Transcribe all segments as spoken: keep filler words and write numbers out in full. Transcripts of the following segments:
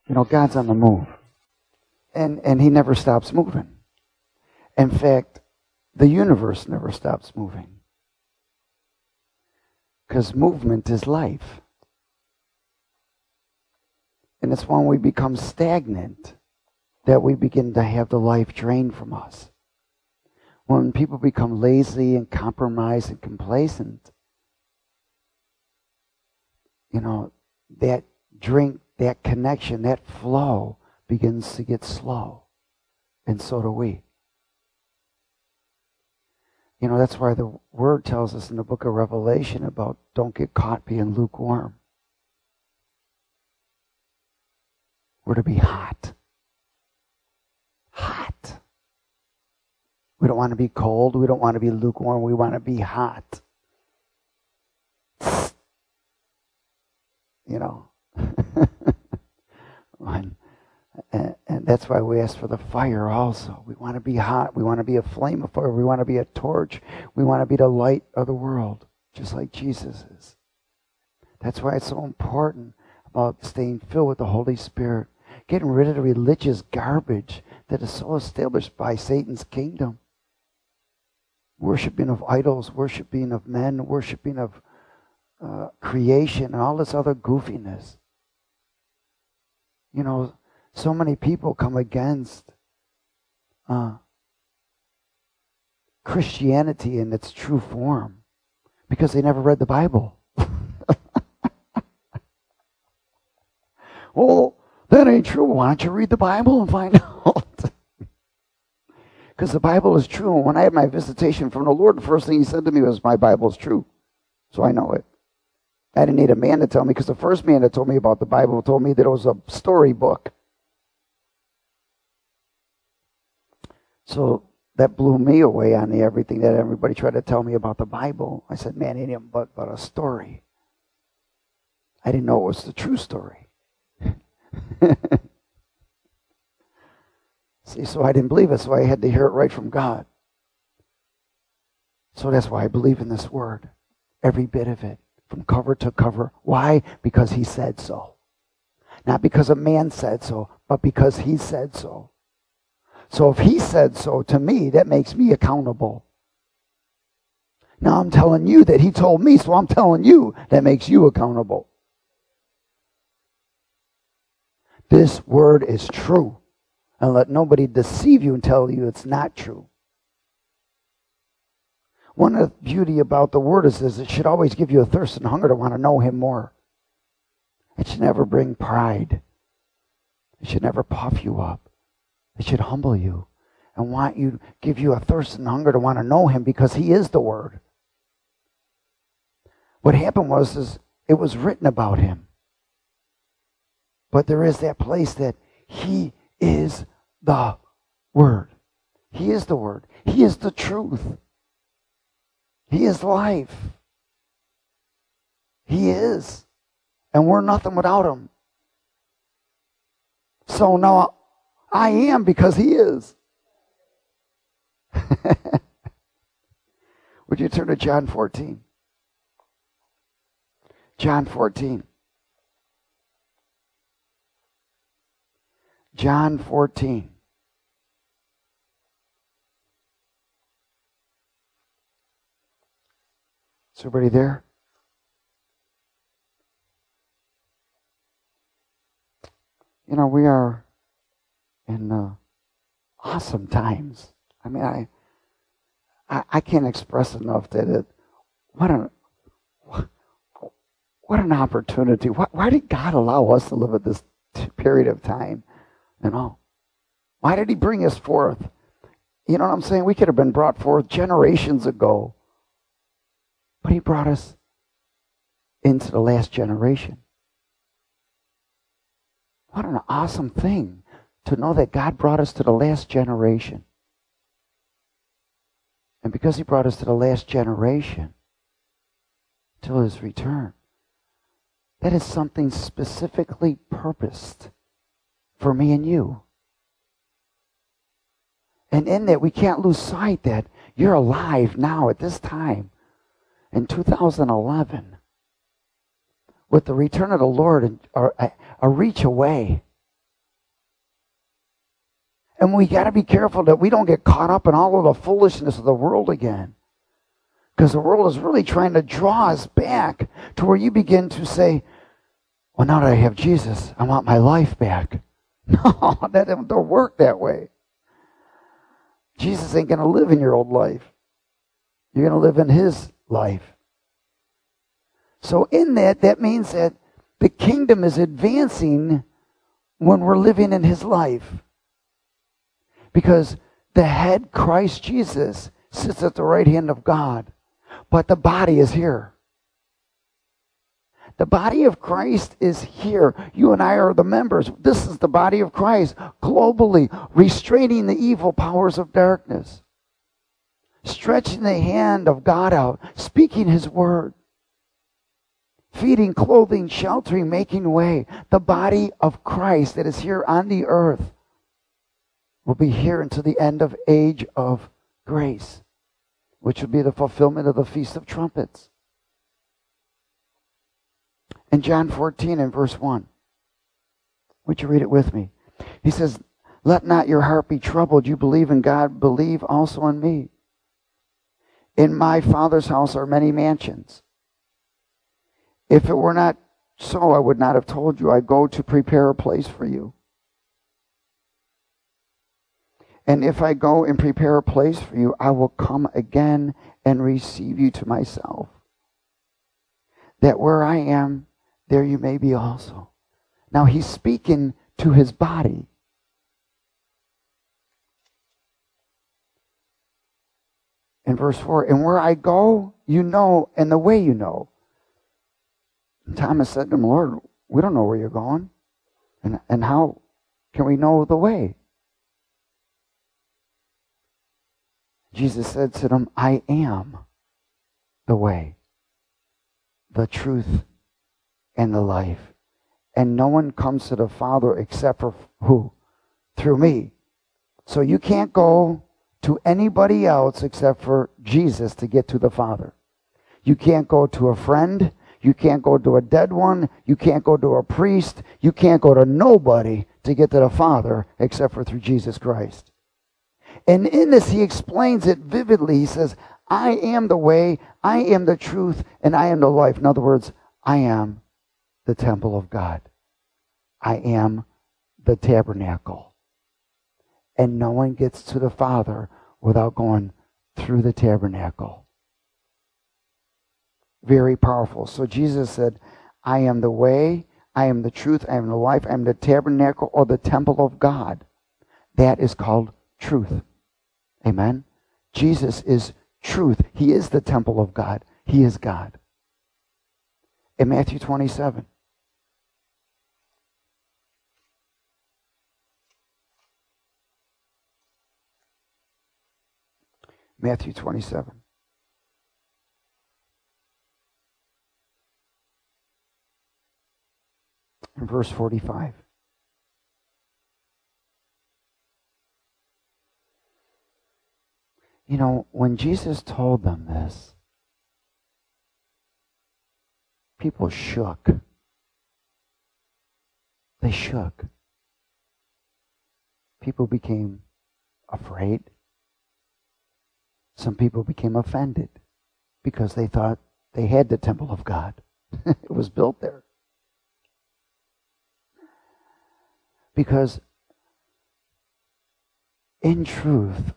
You know, God's on the move. And, and he never stops moving. In fact, the universe never stops moving. Because movement is life. And it's when we become stagnant that we begin to have the life drained from us. When people become lazy and compromised and complacent, you know, that drink, that connection, that flow begins to get slow. And so do we. You know, that's why the Word tells us in the book of Revelation about don't get caught being lukewarm. We're to be hot. Hot. We don't want to be cold. We don't want to be lukewarm. We want to be hot. You know. and, and, and that's why we ask for the fire also. We want to be hot. We want to be a flame of fire. We want to be a torch. We want to be the light of the world, just like Jesus is. That's why it's so important about staying filled with the Holy Spirit. Getting rid of the religious garbage that is so established by Satan's kingdom. Worshipping of idols, worshipping of men, worshipping of uh, creation, and all this other goofiness. You know, so many people come against uh, Christianity in its true form because they never read the Bible. Well, that ain't true. Why don't you read the Bible and find out? Because the Bible is true. And when I had my visitation from the Lord, the first thing he said to me was, my Bible is true. So I know it. I didn't need a man to tell me, because the first man that told me about the Bible told me that it was a storybook. So that blew me away on the everything that everybody tried to tell me about the Bible. I said, man, it ain't but, but a story. I didn't know it was the true story. See, so I didn't believe it, so I had to hear it right from God. So that's why I believe in this word. Every bit of it, from cover to cover. Why? Because he said so. Not because a man said so, but because he said so. So if he said so to me, that makes me accountable. Now I'm telling you that he told me, so I'm telling you that makes you accountable. This word is true. And let nobody deceive you and tell you it's not true. One of the beauty about the word is, is it should always give you a thirst and hunger to want to know him more. It should never bring pride. It should never puff you up. It should humble you and want you, give you a thirst and hunger to want to know him, because he is the word. What happened was, is it was written about him. But there is that place that he is the word. He is the word. He is the truth. He is life. He is. And we're nothing without him. So now I am because he is. Would you turn to John fourteen? John fourteen. John fourteen. Is everybody there? You know, we are in uh, awesome times. I mean, I, I I can't express enough that it, what an what an opportunity. Why, why did God allow us to live at this t- period of time? You know, why did he bring us forth? You know what I'm saying? We could have been brought forth generations ago. But he brought us into the last generation. What an awesome thing to know that God brought us to the last generation. And because he brought us to the last generation, till his return, that is something specifically purposed for me and you. And in that, we can't lose sight that you're alive now at this time in two thousand eleven with the return of the Lord a, a, a reach away. And we got to be careful that we don't get caught up in all of the foolishness of the world again. Because the world is really trying to draw us back to where you begin to say, well, now that I have Jesus, I want my life back. No, that don't work that way. Jesus ain't going to live in your old life. You're going to live in his life. So in that, that means that the kingdom is advancing when we're living in his life. Because the head, Christ Jesus, sits at the right hand of God. But the body is here. The body of Christ is here. You and I are the members. This is the body of Christ, globally, restraining the evil powers of darkness. Stretching the hand of God out, speaking his word. Feeding, clothing, sheltering, making way. The body of Christ that is here on the earth will be here until the end of age of grace, which will be the fulfillment of the Feast of Trumpets. In John fourteen and verse one, would you read it with me? He says, let not your heart be troubled. You believe in God, believe also in me. In my Father's house are many mansions. If it were not so, I would not have told you. I go to prepare a place for you. And if I go and prepare a place for you, I will come again and receive you to myself, that where I am, there you may be also. Now he's speaking to his body. In verse four, and where I go, you know, and the way you know. And Thomas said to him, Lord, we don't know where you're going. And, and how can we know the way? Jesus said to them, I am the way, the truth, and the life. And no one comes to the Father except for who? Through me. So you can't go to anybody else except for Jesus to get to the Father. You can't go to a friend. You can't go to a dead one. You can't go to a priest. You can't go to nobody to get to the Father except for through Jesus Christ. And in this, he explains it vividly. He says, I am the way, I am the truth, and I am the life. In other words, I am the temple of God. I am the tabernacle. And no one gets to the Father without going through the tabernacle. Very powerful. So Jesus said, I am the way, I am the truth, I am the life, I am the tabernacle or the temple of God. That is called truth. Amen? Jesus is truth. He is the temple of God. He is God. In Matthew twenty-seven. Matthew twenty-seven. In verse forty-five. You know, when Jesus told them this, people shook. They shook. People became afraid. Some people became offended because they thought they had the temple of God. It was built there. Because in truth,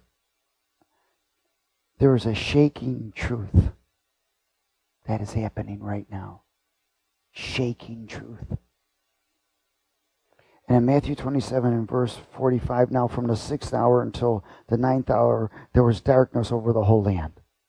there is a shaking truth that is happening right now. Shaking truth. And in Matthew twenty-seven and verse forty-five, now from the sixth hour until the ninth hour, there was darkness over the whole land.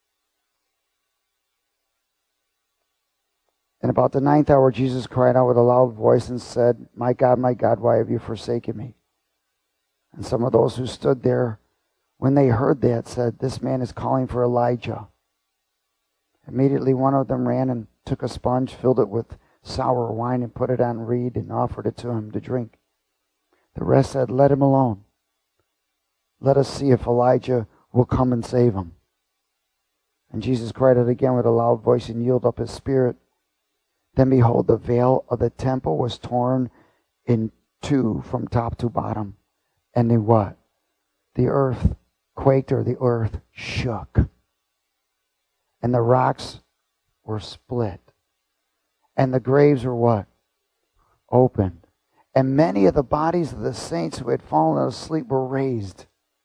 And about the ninth hour, Jesus cried out with a loud voice and said, My God, my God, why have you forsaken me? And some of those who stood there, when they heard that, said, This man is calling for Elijah. Immediately one of them ran and took a sponge, filled it with sour wine, and put it on reed and offered it to him to drink. The rest said, Let him alone. Let us see if Elijah will come and save him. And Jesus cried out again with a loud voice and yielded up his spirit. Then behold, the veil of the temple was torn in two from top to bottom. And the what? the earth quaked, or the earth shook. And the rocks were split. And the graves were what? Opened. And many of the bodies of the saints who had fallen asleep were raised.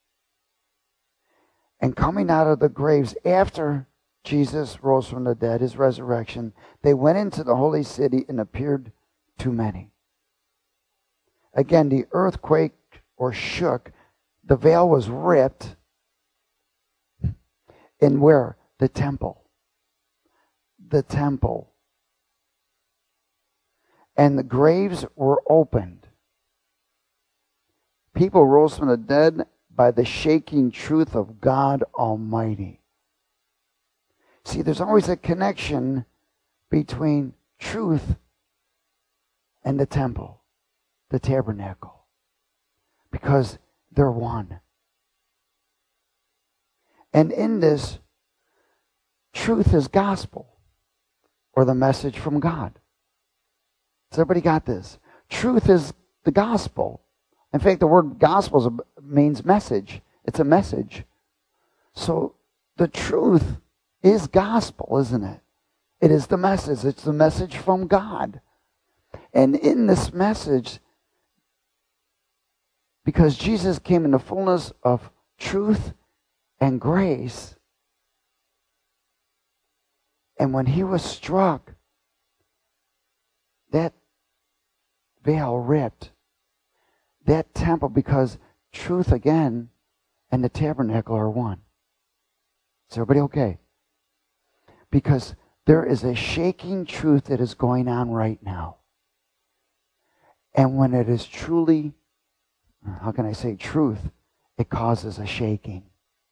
And coming out of the graves after Jesus rose from the dead, his resurrection, they went into the holy city and appeared to many. Again, the earth quaked or shook. The veil was ripped. In where? The temple. The temple. And the graves were opened. People rose from the dead by the shaking truth of God Almighty. See, there's always a connection between truth and the temple, the tabernacle, because they're one. And in this, truth is gospel, or the message from God. Has everybody got this? Truth is the gospel. In fact, the word gospel means message. It's a message. So the truth is gospel, isn't it? It is the message. It's the message from God. And in this message, because Jesus came in the fullness of truth and grace, and when he was struck, that veil ripped. That temple, because truth again and the tabernacle are one. Is everybody okay? Because there is a shaking truth that is going on right now. And when it is truly, how can I say truth, it causes a shaking.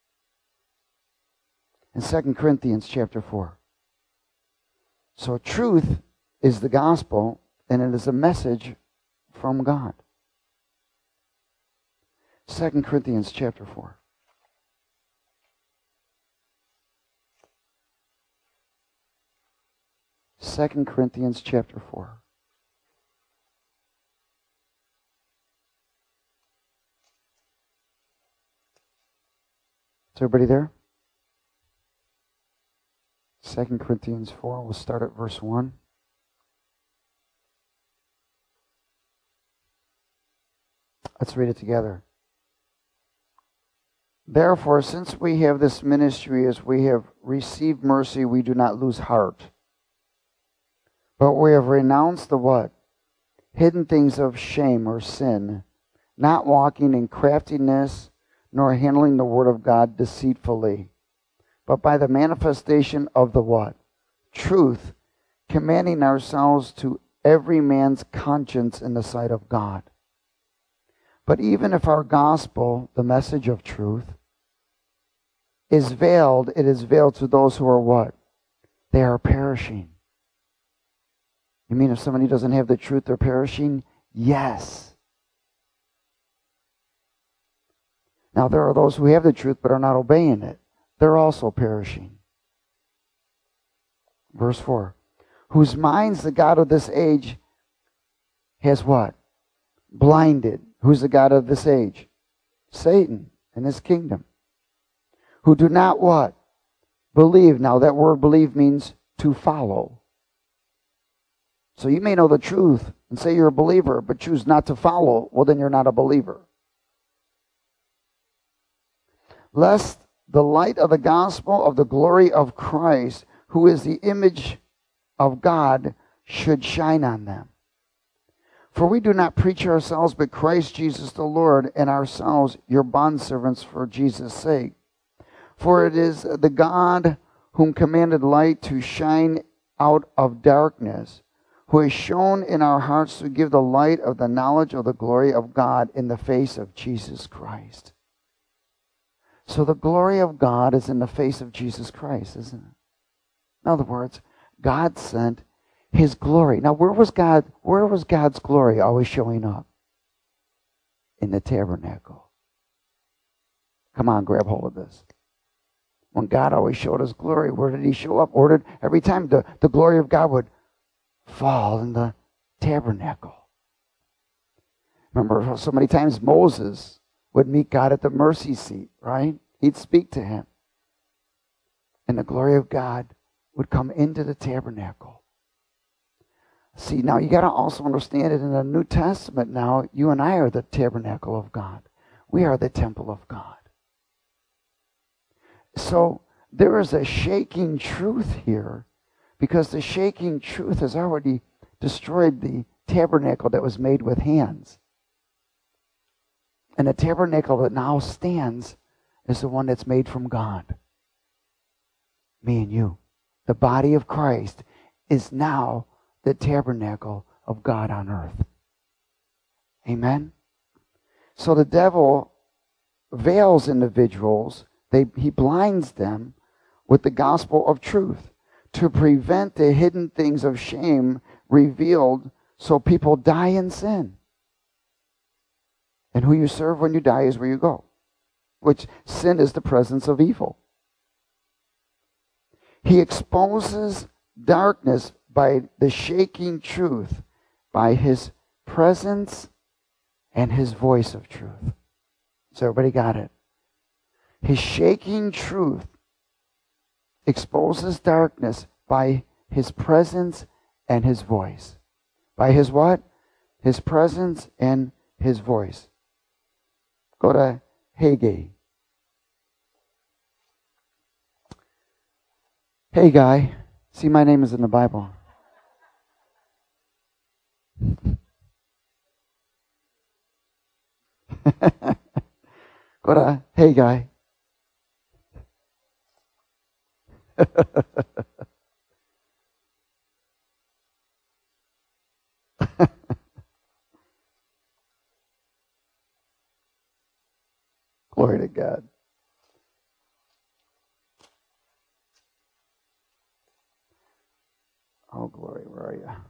In Second Corinthians chapter four. So truth is the gospel, and it is a message from God. Second Corinthians chapter four. Second Corinthians chapter four. Is everybody there? Second Corinthians four, we'll start at verse one. Let's read it together. Therefore, since we have this ministry, as we have received mercy, we do not lose heart. But we have renounced the what? Hidden things of shame or sin, not walking in craftiness, nor handling the word of God deceitfully, but by the manifestation of the what? Truth, commending ourselves to every man's conscience in the sight of God. But even if our gospel, the message of truth, is veiled, it is veiled to those who are what? They are perishing. You mean if somebody doesn't have the truth, they're perishing? Yes. Now there are those who have the truth but are not obeying it. They're also perishing. Verse four. Whose minds the God of this age has what? Blinded. Who's the God of this age? Satan and his kingdom. Who do not what? Believe. Now that word believe means to follow. So you may know the truth and say you're a believer, but choose not to follow. Well, then you're not a believer. Lest the light of the gospel of the glory of Christ, who is the image of God, should shine on them. For we do not preach ourselves, but Christ Jesus the Lord, and ourselves your bondservants for Jesus' sake. For it is the God whom commanded light to shine out of darkness, who has shone in our hearts to give the light of the knowledge of the glory of God in the face of Jesus Christ. So the glory of God is in the face of Jesus Christ, isn't it? In other words, God sent his glory. Now, where was God? Where was God's glory always showing up? In the tabernacle. Come on, grab hold of this. When God always showed his glory, where did he show up? Where did, every time the, the glory of God would fall in the tabernacle. Remember so many times Moses would meet God at the mercy seat, right? He'd speak to him. And the glory of God would come into the tabernacle. See, now you got to also understand it in the New Testament now. You and I are the tabernacle of God. We are the temple of God. So there is a shaking truth here, because the shaking truth has already destroyed the tabernacle that was made with hands. And the tabernacle that now stands is the one that's made from God. Me and you. The body of Christ is now the tabernacle of God on earth. Amen? So the devil veils individuals. They, he blinds them with the gospel of truth to prevent the hidden things of shame revealed, so people die in sin. And who you serve when you die is where you go. Which sin is the presence of evil. He exposes darkness by the shaking truth, by his presence and his voice of truth. So everybody got it? His shaking truth exposes darkness by his presence and his voice. By his what? His presence and his voice. Go to Haggai. Hey, guy. See, my name is in the Bible. Go to Hey, guy. Glory to God. Oh, glory, where are you?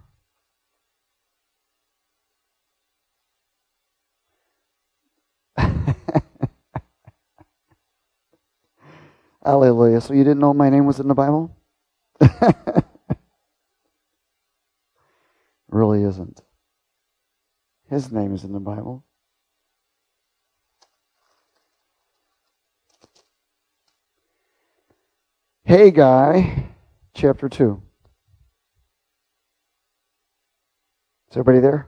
Hallelujah. So you didn't know my name was in the Bible? Really isn't. His name is in the Bible. Haggai, chapter two. Is everybody there?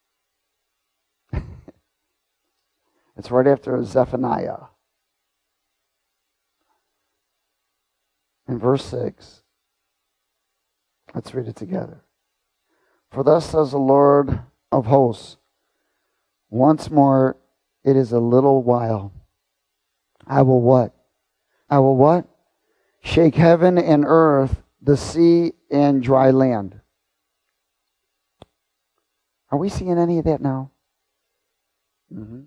It's right after Zephaniah. In verse six. Let's read it together. For thus says the Lord of hosts, once more it is a little while. I will what? I will what? Shake heaven and earth, the sea and dry land. Are we seeing any of that now? Mm-hmm.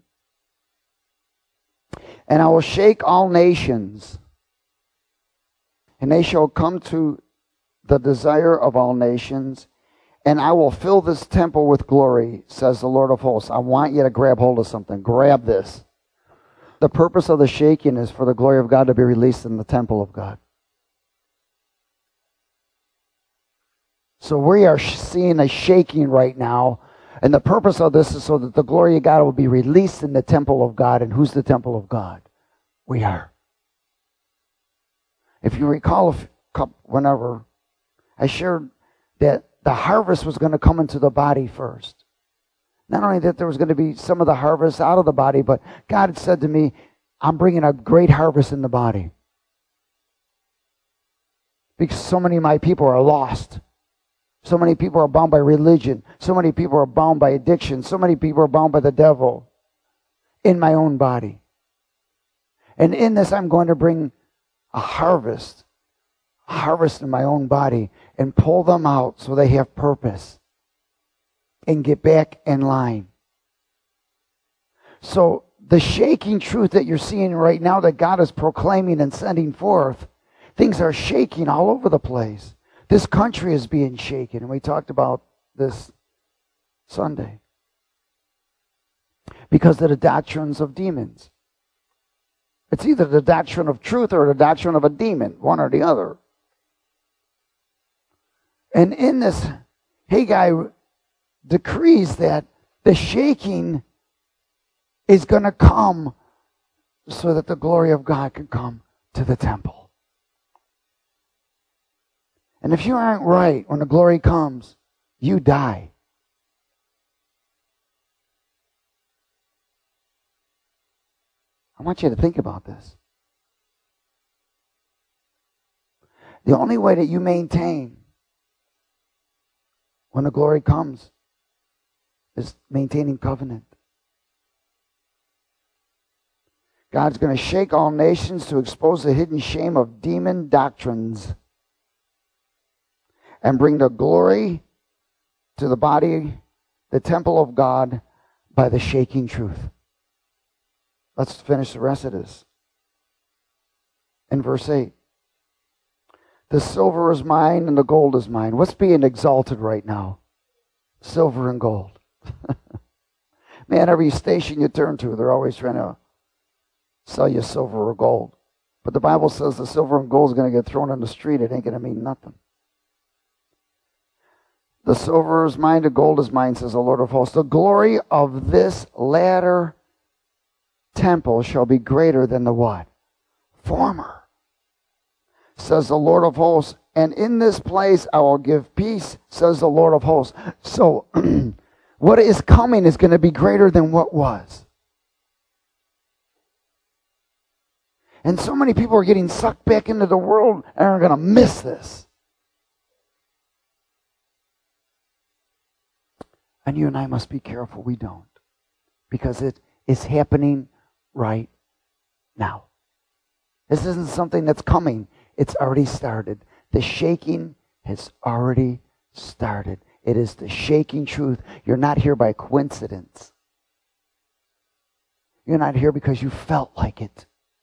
And I will shake all nations, and they shall come to the desire of all nations, and I will fill this temple with glory, says the Lord of hosts. I want you to grab hold of something. Grab this. The purpose of the shaking is for the glory of God to be released in the temple of God. So we are seeing a shaking right now. And the purpose of this is so that the glory of God will be released in the temple of God. And who's the temple of God? We are. If you recall, whenever I shared that the harvest was going to come into the body first. Not only that there was going to be some of the harvest out of the body, but God had said to me, I'm bringing a great harvest in the body. Because so many of my people are lost. So many people are bound by religion. So many people are bound by addiction. So many people are bound by the devil in my own body. And in this, I'm going to bring a harvest, a harvest in my own body, and pull them out so they have purpose and get back in line. So the shaking truth that you're seeing right now that God is proclaiming and sending forth, things are shaking all over the place. This country is being shaken, and we talked about this Sunday. Because of the doctrines of demons. It's either the doctrine of truth or the doctrine of a demon, one or the other. And in this, Haggai decrees that the shaking is going to come so that the glory of God can come to the temple. And if you aren't right when the glory comes, you die. I want you to think about this. The only way that you maintain when the glory comes is maintaining covenant. God's going to shake all nations to expose the hidden shame of demon doctrines and bring the glory to the body, the temple of God, by the shaking truth. Let's finish the rest of this. In verse eight. The silver is mine and the gold is mine. What's being exalted right now? Silver and gold. Man, every station you turn to, they're always trying to sell you silver or gold. But the Bible says the silver and gold is going to get thrown on the street. It ain't going to mean nothing. The silver is mine, the gold is mine, says the Lord of hosts. The glory of this latter temple shall be greater than the what? Former, says the Lord of hosts. And in this place I will give peace, says the Lord of hosts. So what is coming is going to be greater than what was. And so many people are getting sucked back into the world and are going to miss this. And you and I must be careful we don't. Because it is happening right now. This isn't something that's coming. It's already started. The shaking has already started. It is the shaking truth. You're not here by coincidence. You're not here because you felt like it.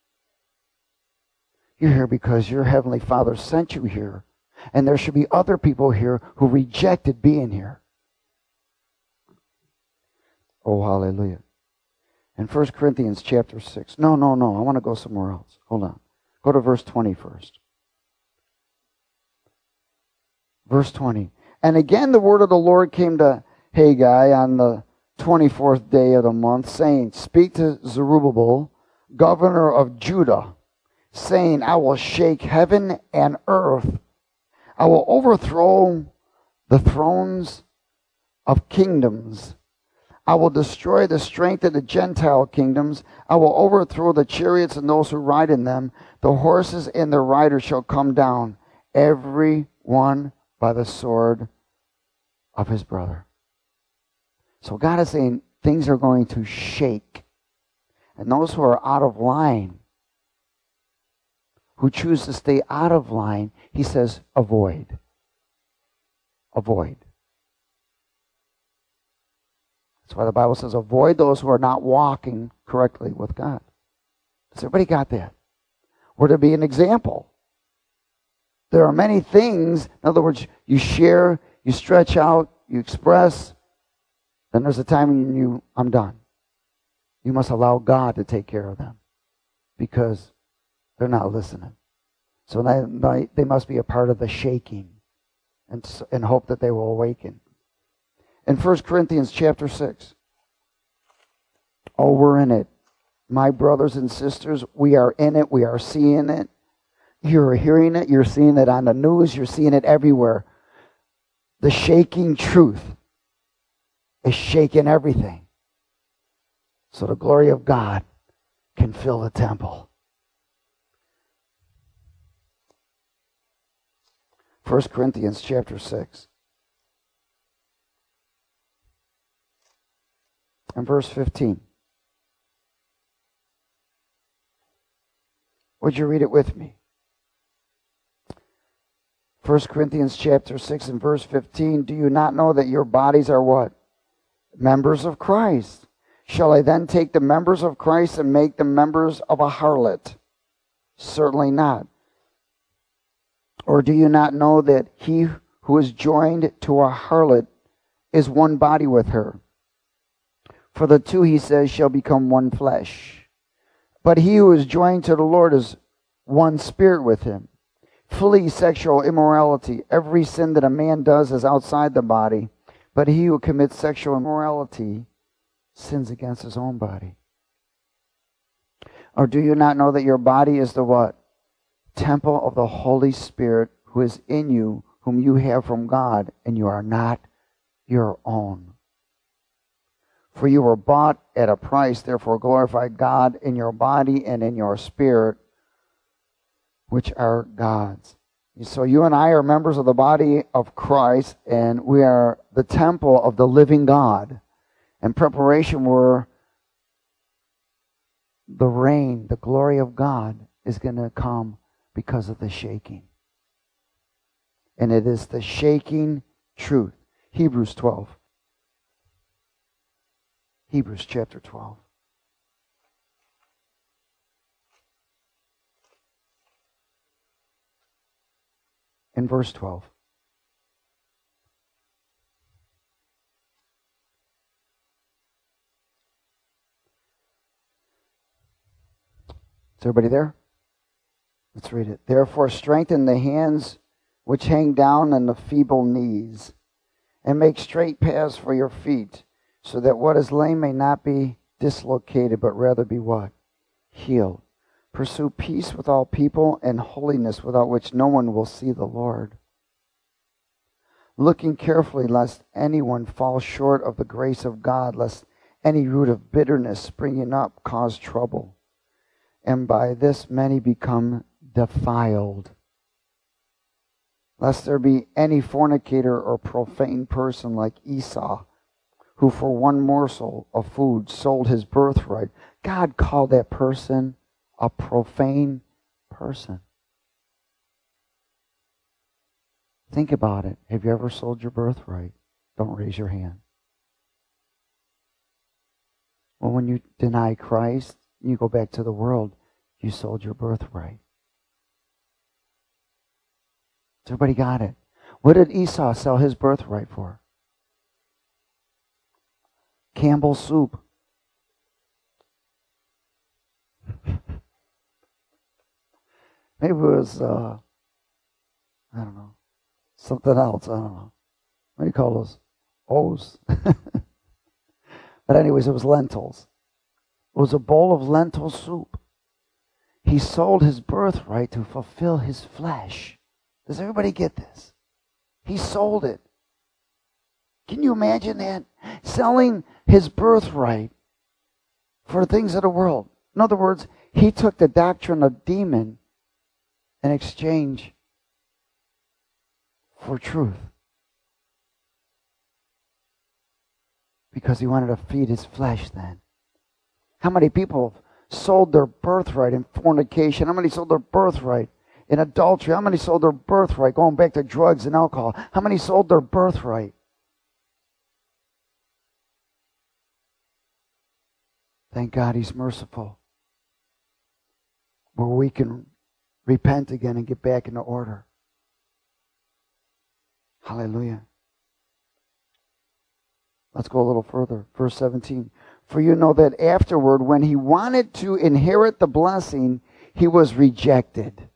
You're here because your Heavenly Father sent you here. And there should be other people here who rejected being here. Oh, hallelujah. In First Corinthians chapter six. No, no, no. I want to go somewhere else. Hold on. Go to verse twenty first. Verse twenty. And again the word of the Lord came to Haggai on the twenty-fourth day of the month, saying, Speak to Zerubbabel, governor of Judah, saying, I will shake heaven and earth. I will overthrow the thrones of kingdoms. I will destroy the strength of the Gentile kingdoms. I will overthrow the chariots and those who ride in them. The horses and their riders shall come down, every one by the sword of his brother. So God is saying things are going to shake. And those who are out of line, who choose to stay out of line, he says, avoid. Avoid. That's why the Bible says, avoid those who are not walking correctly with God. Has everybody got that? We're to be an example. There are many things, in other words, you share, you stretch out, you express, then there's a time when you, I'm done. You must allow God to take care of them because they're not listening. So they, they must be a part of the shaking and, and hope that they will awaken. In First Corinthians chapter six. Oh, we're in it. My brothers and sisters, we are in it. We are seeing it. You're hearing it. You're seeing it on the news. You're seeing it everywhere. The shaking truth is shaking everything. So the glory of God can fill the temple. First Corinthians chapter six. And verse fifteen. Would you read it with me? First Corinthians chapter six and verse fifteen. Do you not know that your bodies are what? Members of Christ. Shall I then take the members of Christ and make them members of a harlot? Certainly not. Or do you not know that he who is joined to a harlot is one body with her? For the two, he says, shall become one flesh. But he who is joined to the Lord is one spirit with him. Flee sexual immorality. Every sin that a man does is outside the body, but he who commits sexual immorality sins against his own body. Or do you not know that your body is the what? Temple of the Holy Spirit who is in you, whom you have from God, and you are not your own. For you were bought at a price, therefore glorify God in your body and in your spirit, which are God's. So you and I are members of the body of Christ, and we are the temple of the living God. In preparation where the rain, the glory of God is going to come because of the shaking. And it is the shaking truth. Hebrews twelve. Hebrews chapter twelve. In verse twelve. Is everybody there? Let's read it. Therefore strengthen the hands which hang down and the feeble knees, and make straight paths for your feet, so that what is lame may not be dislocated, but rather be what? Healed. Pursue peace with all people and holiness, without which no one will see the Lord. Looking carefully lest anyone fall short of the grace of God, lest any root of bitterness springing up cause trouble. And by this many become defiled. Lest there be any fornicator or profane person like Esau, who for one morsel of food sold his birthright. God called that person a profane person. Think about it. Have you ever sold your birthright? Don't raise your hand. Well, when you deny Christ, you go back to the world, you sold your birthright. Everybody got it? What did Esau sell his birthright for? Campbell's soup. Maybe it was, uh, I don't know, something else. I don't know. What do you call those? O's. But anyways, it was lentils. It was a bowl of lentil soup. He sold his birthright to fulfill his flesh. Does everybody get this? He sold it. Can you imagine that? Selling his birthright for things of the world. In other words, he took the doctrine of demon in exchange for truth. Because he wanted to feed his flesh then. How many people sold their birthright in fornication? How many sold their birthright in adultery? How many sold their birthright going back to drugs and alcohol? How many sold their birthright? Thank God he's merciful, where we can repent again and get back into order. Hallelujah. Let's go a little further. Verse seventeen. For you know that afterward, when he wanted to inherit the blessing, he was rejected.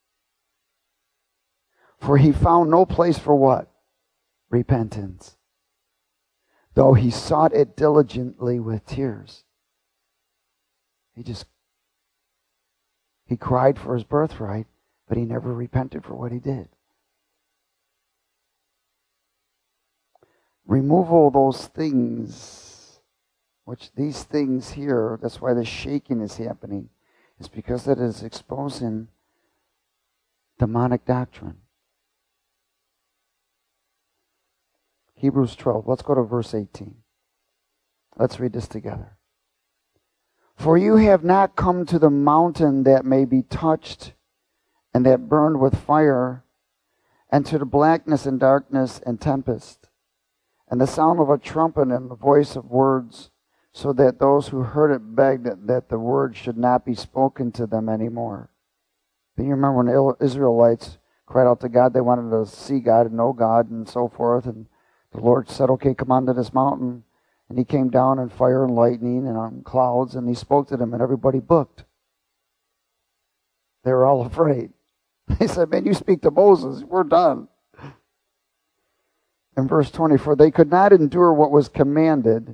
For he found no place for what? Repentance. Though he sought it diligently with tears. He just, he cried for his birthright, but he never repented for what he did. Removal of those things, which these things here, that's why the shaking is happening, is because it is exposing demonic doctrine. Hebrews twelve, let's go to verse eighteen. Let's read this together. For you have not come to the mountain that may be touched and that burned with fire, and to the blackness and darkness and tempest, and the sound of a trumpet and the voice of words, so that those who heard it begged that, that the word should not be spoken to them anymore. Do you remember when the Israelites cried out to God? They wanted to see God and know God and so forth, and the Lord said, okay, come on to this mountain. And he came down in fire and lightning and on clouds, and he spoke to them, and everybody booked. They were all afraid. They said, man, you speak to Moses, we're done. In verse twenty, for they could not endure what was commanded,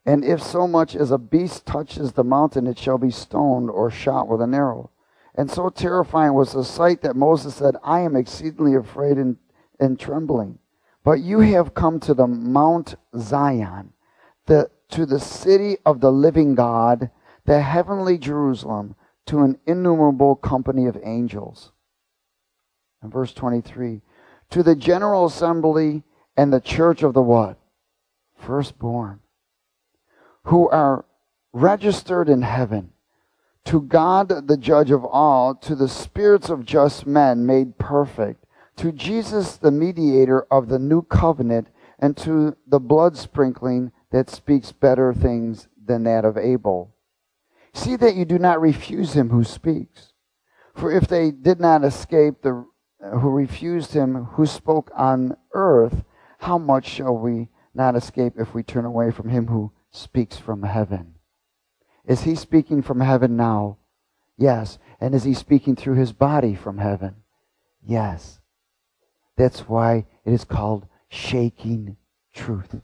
And if so much as a beast touches the mountain, it shall be stoned or shot with an arrow. And so terrifying was the sight that Moses said, I am exceedingly afraid and, and trembling. But you have come to the Mount Zion, the, to the city of the living God, the heavenly Jerusalem, to an innumerable company of angels. And verse twenty-three, to the general assembly and the church of the what? Firstborn, who are registered in heaven, to God the judge of all, to the spirits of just men made perfect, to Jesus the mediator of the new covenant, and to the blood sprinkling that speaks better things than that of Abel. See that you do not refuse him who speaks. For if they did not escape the who refused him who spoke on earth, how much shall we not escape if we turn away from him who speaks from heaven? Is he speaking from heaven now? Yes. And is he speaking through his body from heaven? Yes. That's why it is called shaking truth.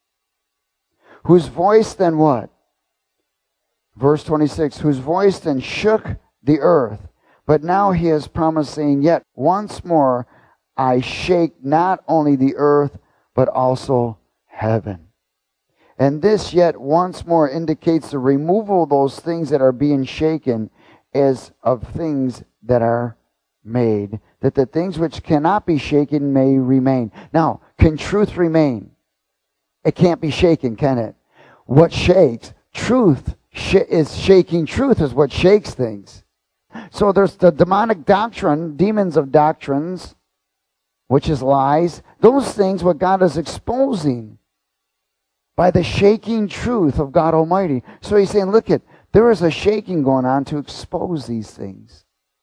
Whose voice then what? Verse twenty-six, whose voice then shook the earth. But now he is promising, yet once more I shake not only the earth, but also heaven. And this yet once more indicates the removal of those things that are being shaken as of things that are made, that the things which cannot be shaken may remain. Now, can truth remain? It can't be shaken, can it? What shakes? Truth sh- is shaking. Truth is what shakes things. So there's the demonic doctrine, demons of doctrines, which is lies. Those things what God is exposing by the shaking truth of God Almighty. So he's saying, look at, there is a shaking going on to expose these things.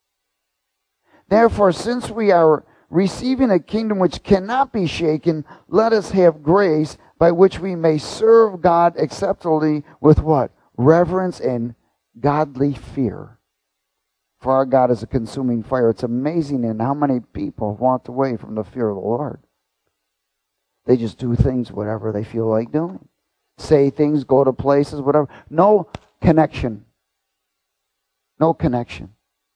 Therefore, since we are receiving a kingdom which cannot be shaken, let us have grace by which we may serve God acceptably with what? Reverence and godly fear. For our God is a consuming fire. It's amazing in how many people have walked away from the fear of the Lord. They just do things whatever they feel like doing. Say things, go to places, whatever. No connection. No connection.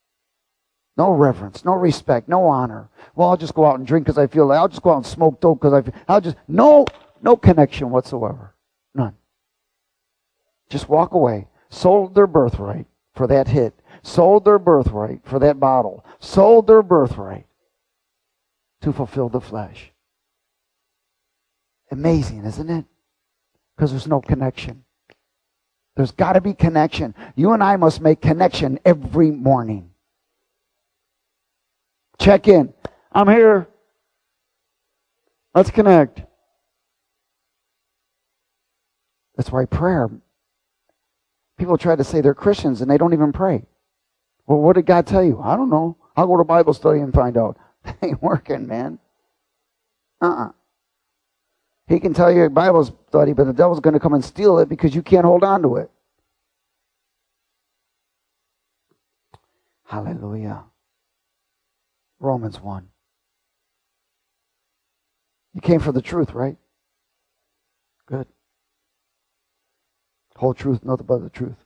No reverence, no respect, no honor. Well, I'll just go out and drink because I feel like. I'll just go out and smoke dope because I feel. I'll just, no, no connection whatsoever. None. Just walk away. Sold their birthright for that hit. Sold their birthright for that bottle. Sold their birthright to fulfill the flesh. Amazing, isn't it? Because there's no connection. There's got to be connection. You and I must make connection every morning. Check in. I'm here. Let's connect. That's why prayer. People try to say they're Christians and they don't even pray. Well, what did God tell you? I don't know. I'll go to Bible study and find out. That ain't working, man. Uh-uh. He can tell you a Bible study, but the devil's going to come and steal it because you can't hold on to it. Hallelujah. Romans one. You came for the truth, right? Good. Whole truth, nothing but the truth.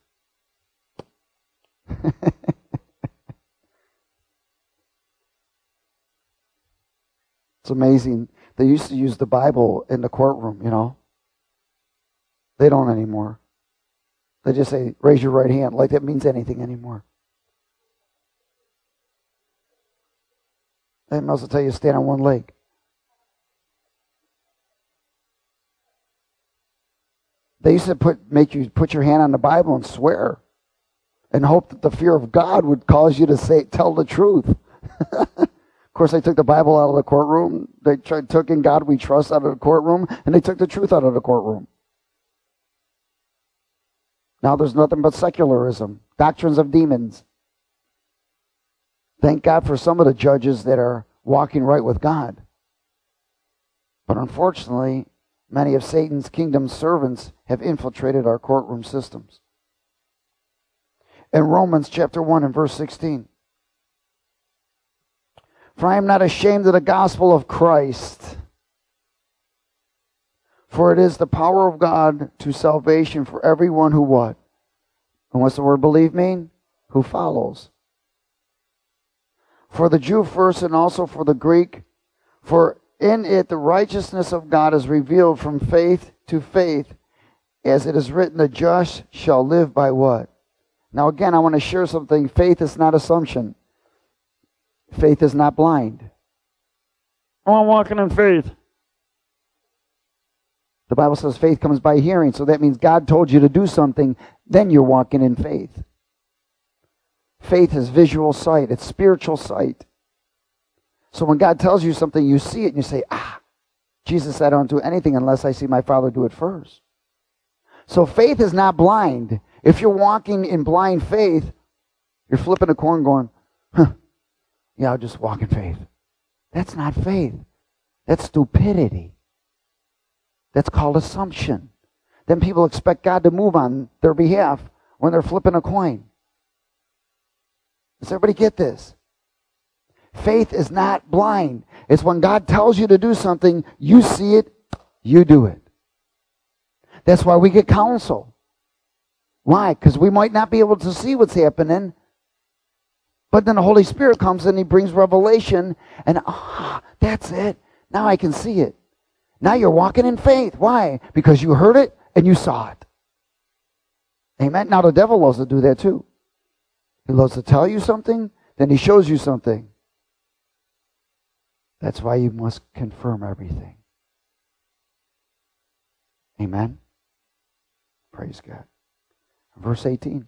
It's amazing. They used to use the Bible in the courtroom, you know. They don't anymore. They just say, raise your right hand, like that means anything anymore. They must tell you to stand on one leg. They used to put make you put your hand on the Bible and swear and hope that the fear of God would cause you to say tell the truth. Of course, they took the Bible out of the courtroom. They tried, took in God we trust out of the courtroom, and they took the truth out of the courtroom. Now there's nothing but secularism, doctrines of demons. Thank God for some of the judges that are walking right with God. But unfortunately, many of Satan's kingdom servants have infiltrated our courtroom systems. In Romans chapter one and verse sixteen. For I am not ashamed of the gospel of Christ, For it is the power of God to salvation for everyone who what? And what's the word believe mean? Who follows. For the Jew first and also for the Greek. For in it the righteousness of God is revealed from faith to faith. As it is written, the just shall live by what? Now again, I want to share something. Faith is not assumption. Faith is not blind. Oh, I'm walking in faith. The Bible says faith comes by hearing, so that means God told you to do something, then you're walking in faith. Faith is visual sight. It's spiritual sight. So when God tells you something, you see it and you say, ah, Jesus said I don't do anything unless I see my Father do it first. So faith is not blind. If you're walking in blind faith, you're flipping a coin going, huh, yeah, I'll just walk in faith. That's not faith. That's stupidity. That's called assumption. Then people expect God to move on their behalf when they're flipping a coin. Does everybody get this? Faith is not blind. It's when God tells you to do something, you see it, you do it. That's why we get counsel. Why? Because we might not be able to see what's happening, but then the Holy Spirit comes and He brings revelation, and ah, that's it. Now I can see it. Now you're walking in faith. Why? Because you heard it and you saw it. Amen? Now the devil loves to do that too. He loves to tell you something, then he shows you something. That's why you must confirm everything. Amen? Praise God. Verse eighteen.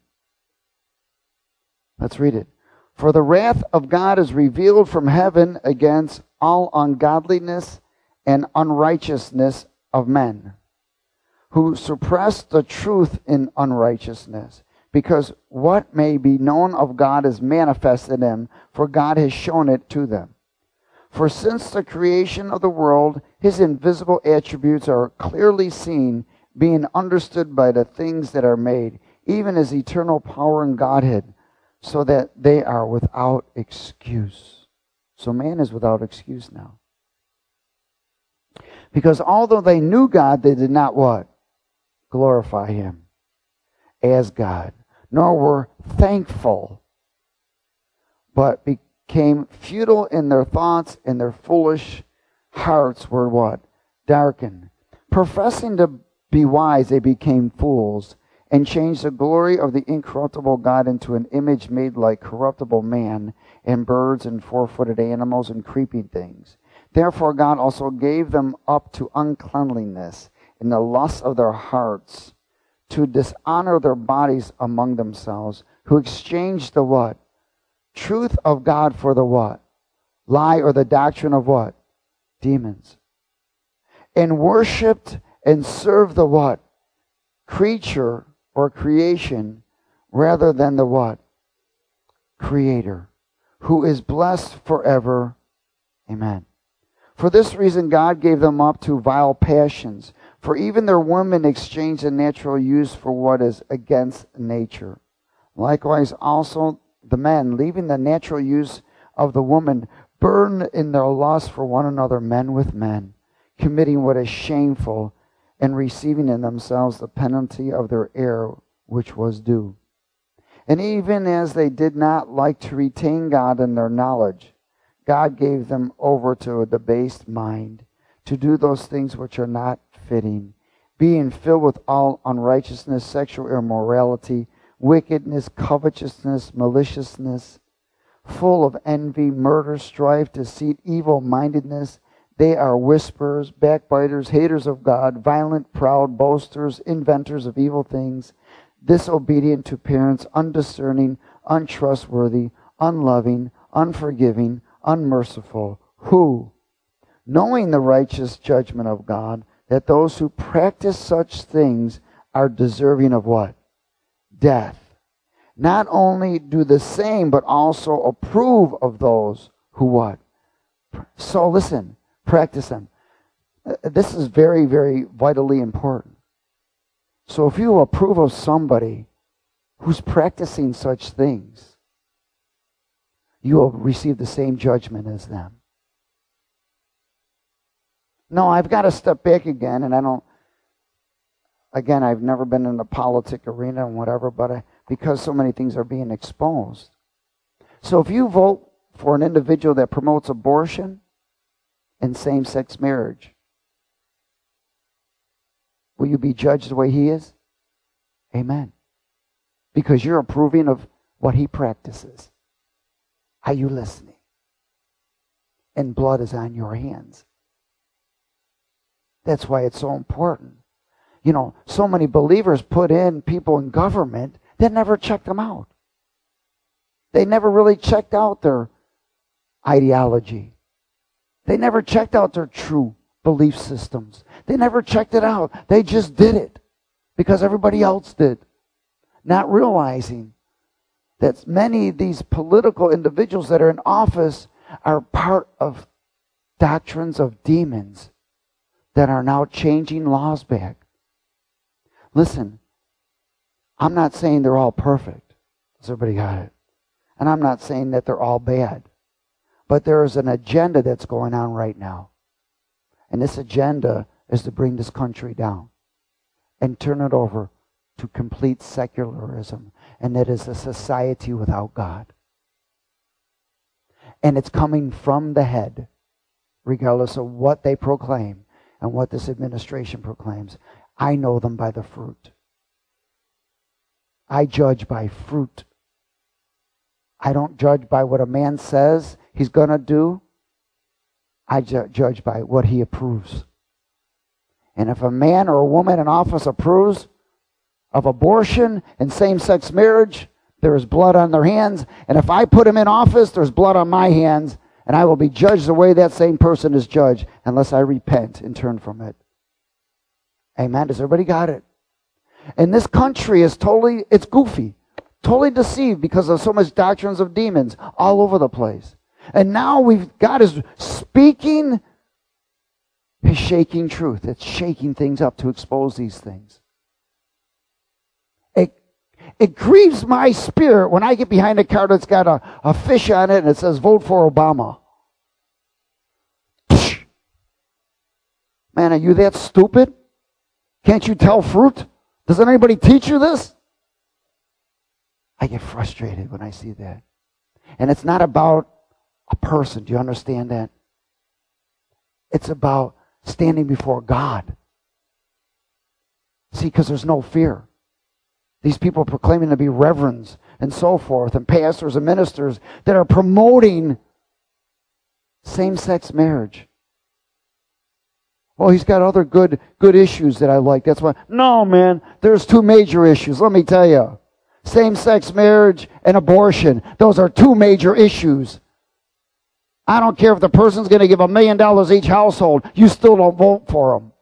Let's read it. For the wrath of God is revealed from heaven against all ungodliness and unrighteousness of men, who suppress the truth in unrighteousness, because what may be known of God is manifest in them, for God has shown it to them. For since the creation of the world, His invisible attributes are clearly seen, being understood by the things that are made, even His eternal power and Godhead, so that they are without excuse. So man is without excuse now. Because although they knew God, they did not what? Glorify Him as God, nor were thankful, but became futile in their thoughts, and their foolish hearts were what? Darkened. Professing to be wise, they became fools, and changed the glory of the incorruptible God into an image made like corruptible man, and birds, and four-footed animals, and creeping things. Therefore God also gave them up to uncleanliness in the lust of their hearts, to dishonor their bodies among themselves, who exchanged the what? Truth of God for the what? Lie, or the doctrine of what? Demons. And worshipped and served the what? Creature or creation rather than the what? Creator, who is blessed forever. Amen. For this reason God gave them up to vile passions, for even their women exchanged the natural use for what is against nature. Likewise also the men, leaving the natural use of the woman, burn in their lust for one another, men with men, committing what is shameful, and receiving in themselves the penalty of their error which was due. And even as they did not like to retain God in their knowledge, God gave them over to a debased mind, to do those things which are not fitting, being filled with all unrighteousness, sexual immorality, wickedness, covetousness, maliciousness, full of envy, murder, strife, deceit, evil-mindedness. They are whisperers, backbiters, haters of God, violent, proud, boasters, inventors of evil things, disobedient to parents, undiscerning, untrustworthy, unloving, unforgiving, unmerciful, who, knowing the righteous judgment of God, that those who practice such things are deserving of what? Death. Not only do the same, but also approve of those who what? So listen, practice them. This is very, very vitally important. So if you approve of somebody who's practicing such things, you will receive the same judgment as them. No, I've got to step back again, and I don't again, I've never been in the politic arena and whatever, but I, because so many things are being exposed. So if you vote for an individual that promotes abortion and same-sex marriage, will you be judged the way he is? Amen. Because you're approving of what he practices. Are you listening? And blood is on your hands. That's why it's so important. You know, so many believers put in people in government that never checked them out. They never really checked out their ideology. They never checked out their true belief systems. They never checked it out. They just did it because everybody else did. Not realizing that many of these political individuals that are in office are part of doctrines of demons that are now changing laws back. Listen, I'm not saying they're all perfect. Has everybody got it? And I'm not saying that they're all bad. But there is an agenda that's going on right now. And this agenda is to bring this country down and turn it over to complete secularism. And that is a society without God. And it's coming from the head, regardless of what they proclaim and what this administration proclaims. I know them by the fruit. I judge by fruit. I don't judge by what a man says he's going to do. I ju- judge by what he approves. And if a man or a woman in office approves of abortion and same-sex marriage, there is blood on their hands. And if I put him in office, there's blood on my hands. And I will be judged the way that same person is judged unless I repent and turn from it. Amen. Does everybody got it? And this country is totally, it's goofy. Totally deceived because of so much doctrines of demons all over the place. And now we've, God is speaking His shaking truth. It's shaking things up to expose these things. It, it grieves my spirit when I get behind a car that's got a, a fish on it and it says, vote for Obama. Man, are you that stupid? Can't you tell fruit? Doesn't anybody teach you this? I get frustrated when I see that. And it's not about a person. Do you understand that? It's about standing before God. See, because there's no fear. These people are proclaiming to be reverends and so forth, and pastors and ministers that are promoting same-sex marriage. Oh, he's got other good good issues that I like. That's why. No, man, there's two major issues. Let me tell you. Same-sex marriage and abortion. Those are two major issues. I don't care if the person's going to give a million dollars each household. You still don't vote for them.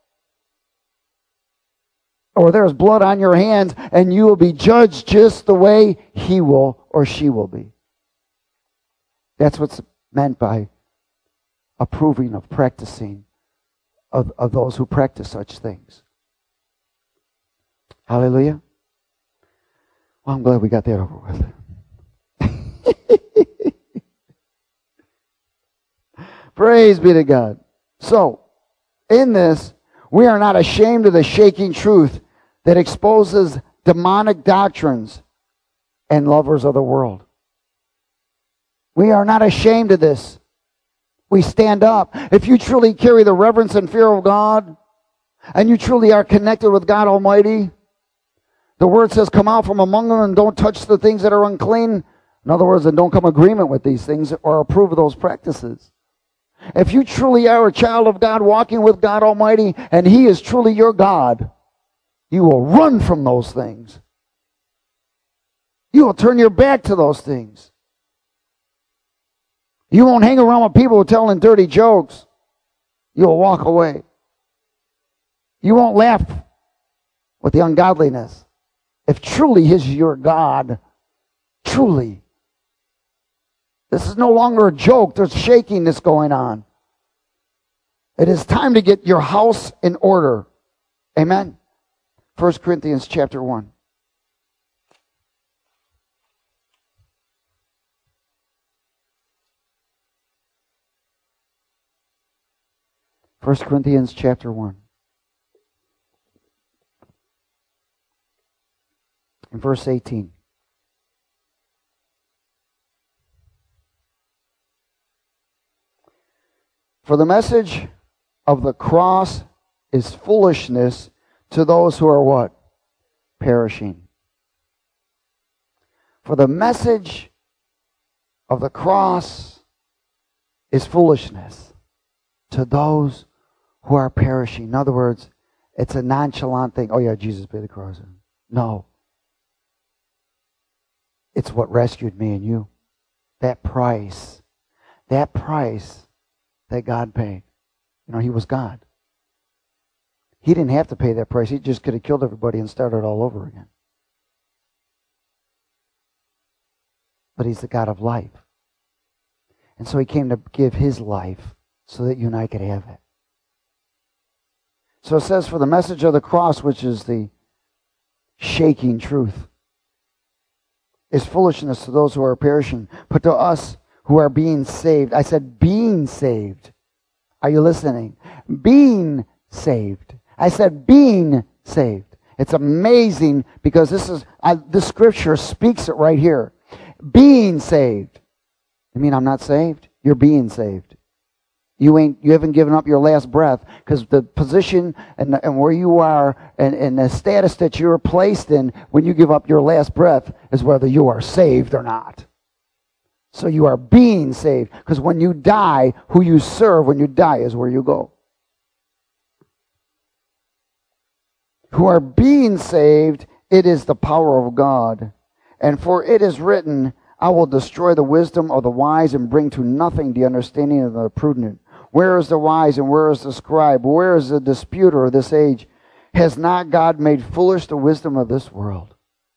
Or there's blood on your hands and you will be judged just the way he will or she will be. That's what's meant by approving of practicing of, of those who practice such things. Hallelujah. Well, I'm glad we got that over with. Praise be to God. So, in this, we are not ashamed of the shaking truth that exposes demonic doctrines and lovers of the world. We are not ashamed of this. We stand up. If you truly carry the reverence and fear of God, and you truly are connected with God Almighty, the word says, come out from among them and don't touch the things that are unclean. In other words, and don't come agreement with these things or approve of those practices. If you truly are a child of God, walking with God Almighty, and He is truly your God, you will run from those things. You will turn your back to those things. You won't hang around with people telling dirty jokes. You will walk away. You won't laugh with the ungodliness. If truly He is your God, truly. This is no longer a joke. There's shaking that's going on. It is time to get your house in order. Amen. First Corinthians chapter one. First Corinthians chapter one. in verse eighteen. For the message of the cross is foolishness to those who are what? Perishing. For the message of the cross is foolishness to those who are perishing. In other words, it's a nonchalant thing. Oh yeah, Jesus paid the cross. No. It's what rescued me and you. That price. That price that God paid. You know, he was God. He didn't have to pay that price. He just could have killed everybody and started all over again. But he's the God of life. And so he came to give his life so that you and I could have it. So it says, for the message of the cross, which is the shaking truth, is foolishness to those who are perishing, but to us who are being saved. I said being saved. Are you listening? Being saved. I said being saved. It's amazing because this is I, this scripture speaks it right here. Being saved. I mean, I'm not saved. You're being saved. You ain't. You haven't given up your last breath, because the position and, and where you are and, and the status that you're placed in when you give up your last breath is whether you are saved or not. So you are being saved, because when you die, who you serve when you die is where you go. Who are being saved, it is the power of God. And for it is written, I will destroy the wisdom of the wise and bring to nothing the understanding of the prudent. Where is the wise and where is the scribe? Where is the disputer of this age? Has not God made foolish the wisdom of this world?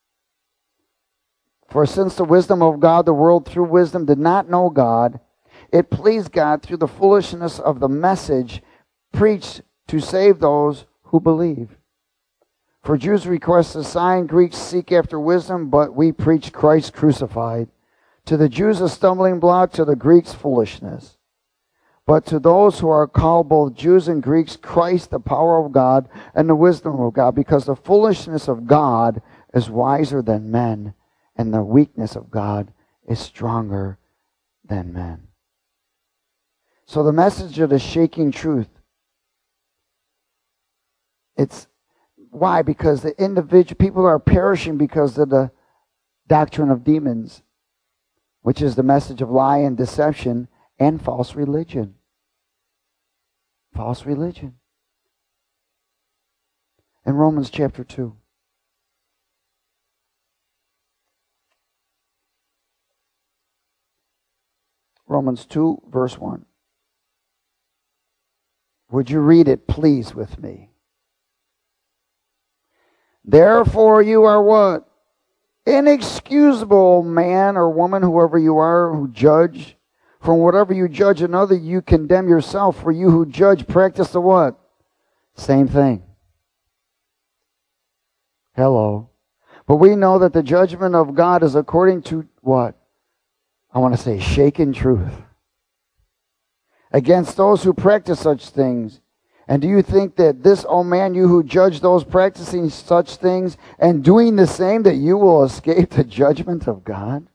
For since the wisdom of God, the world through wisdom did not know God, it pleased God through the foolishness of the message preached to save those who believe. For Jews request a sign, Greeks seek after wisdom, but we preach Christ crucified. To the Jews a stumbling block, to the Greeks foolishness. But to those who are called both Jews and Greeks, Christ the power of God and the wisdom of God, because the foolishness of God is wiser than men, and the weakness of God is stronger than men. So the message of the shaking truth, it's why? Because the individual people are perishing because of the doctrine of demons, which is the message of lie and deception and false religion. False religion. In Romans chapter two. Romans two, verse one. Would you read it, please, with me? Therefore you are what? Inexcusable, man or woman, whoever you are, who judge. From whatever you judge another, you condemn yourself. For you who judge practice the what? Same thing. Hello. But we know that the judgment of God is according to what? I want to say shaken truth. Against those who practice such things. And do you think that this, O man, you who judge those practicing such things and doing the same, that you will escape the judgment of God?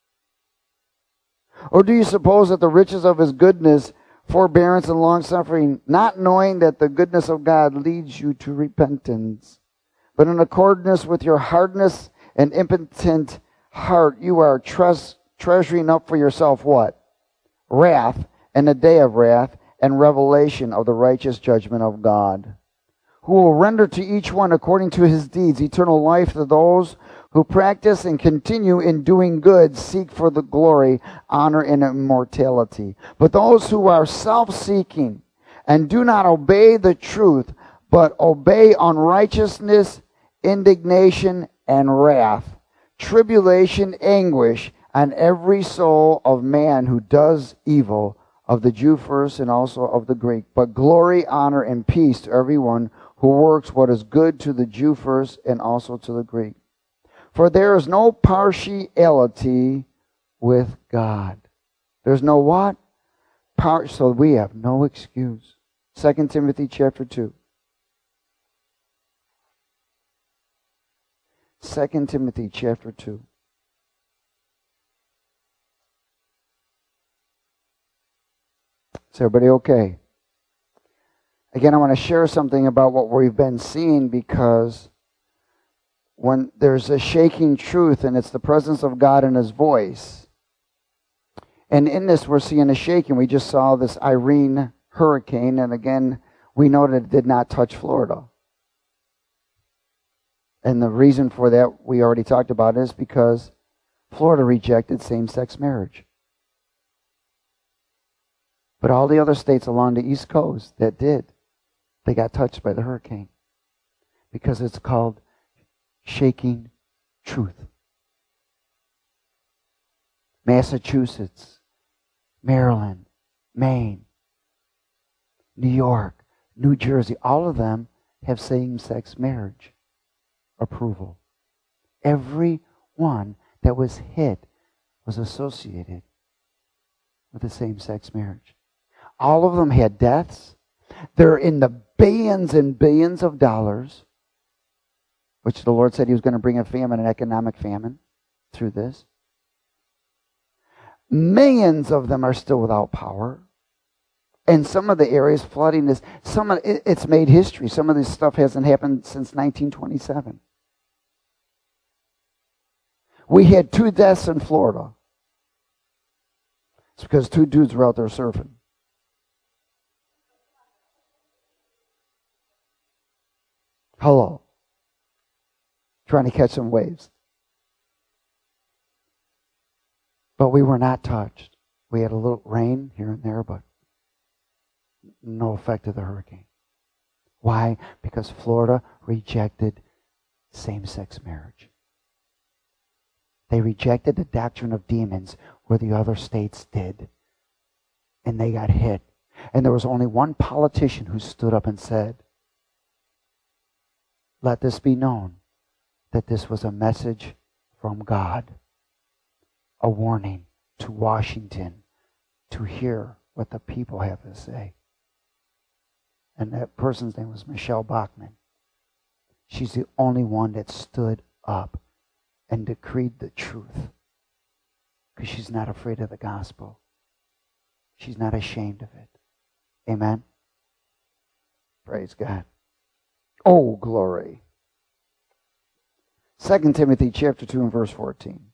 Or do you suppose that the riches of his goodness, forbearance, and long-suffering, not knowing that the goodness of God leads you to repentance, but in accordance with your hardness and impotent heart, you are tres- treasuring up for yourself what? Wrath, and the day of wrath, and revelation of the righteous judgment of God, who will render to each one according to his deeds eternal life to those who practice and continue in doing good, seek for the glory, honor, and immortality. But those who are self-seeking and do not obey the truth, but obey unrighteousness, indignation, and wrath, tribulation, anguish on every soul of man who does evil, of the Jew first and also of the Greek. But glory, honor, and peace to everyone who works what is good, to the Jew first and also to the Greek. For there is no partiality with God. There's no what? Par- so we have no excuse. Second Timothy chapter two. Second Timothy chapter two. Is everybody okay? Again, I want to share something about what we've been seeing, because when there's a shaking truth and it's the presence of God in His voice, and in this we're seeing a shaking. We just saw this Irene hurricane, and again, we know that it did not touch Florida. And the reason for that, we already talked about, is because Florida rejected same-sex marriage. But all the other states along the East Coast that did, they got touched by the hurricane. Because it's called shaking truth. Massachusetts, Maryland, Maine, New York, New Jersey, all of them have same-sex marriage approval. Every one that was hit was associated with the same-sex marriage. All of them had deaths. They're in the billions and billions of dollars, which the Lord said He was going to bring a famine, an economic famine, through this. Millions of them are still without power. And some of the areas flooding is, some of it, it's made history. Some of this stuff hasn't happened since nineteen twenty-seven. We had two deaths in Florida. It's because two dudes were out there surfing. Hello. Trying to catch some waves. But we were not touched. We had a little rain here and there, but no effect of the hurricane. Why? Because Florida rejected same-sex marriage. They rejected the doctrine of demons where the other states did. And they got hit. And there was only one politician who stood up and said, let this be known that this was a message from God. A warning to Washington to hear what the people have to say. And that person's name was Michelle Bachmann. She's the only one that stood up and decreed the truth. Because she's not afraid of the gospel. She's not ashamed of it. Amen? Praise God. Oh, glory. Second Timothy chapter two and verse fourteen.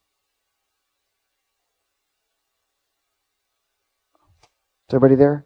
Is everybody there?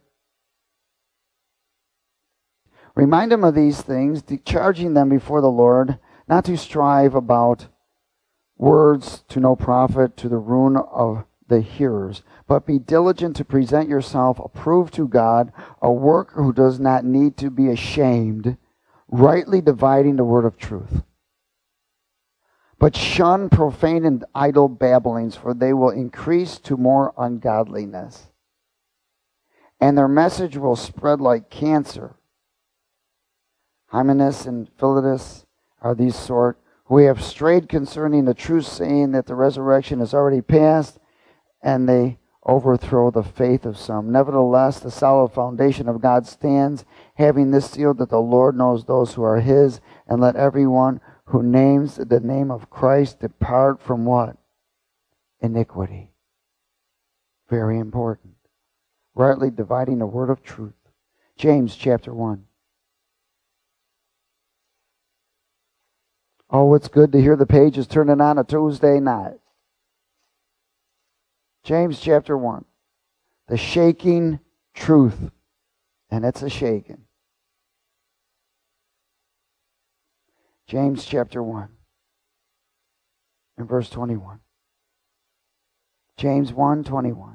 Remind them of these things, charging them before the Lord, not to strive about words to no profit, to the ruin of the hearers, but be diligent to present yourself approved to God, a worker who does not need to be ashamed, rightly dividing the word of truth. But shun profane and idle babblings, for they will increase to more ungodliness. And their message will spread like cancer. Hymenaeus and Philetus are these sort who have strayed concerning the truth, saying that the resurrection is already past, and they overthrow the faith of some. Nevertheless, the solid foundation of God stands, having this seal that the Lord knows those who are His, and let everyone who names the name of Christ depart from what? Iniquity. Very important. Rightly dividing the word of truth. James chapter one. Oh, it's good to hear the pages turning on a Tuesday night. James chapter one. The shaking truth. And it's a shaking. James chapter one. And verse twenty-one. James one twenty-one.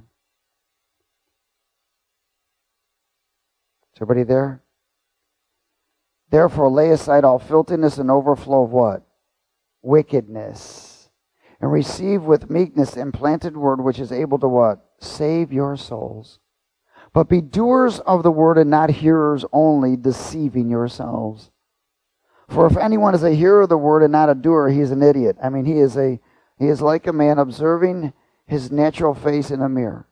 Is everybody there? Therefore lay aside all filthiness and overflow of what? Wickedness. And receive with meekness the implanted word, which is able to what? Save your souls. But be doers of the word and not hearers only, deceiving yourselves. For if anyone is a hearer of the word and not a doer, he is an idiot. I mean, he is a he is like a man observing his natural face in a mirror.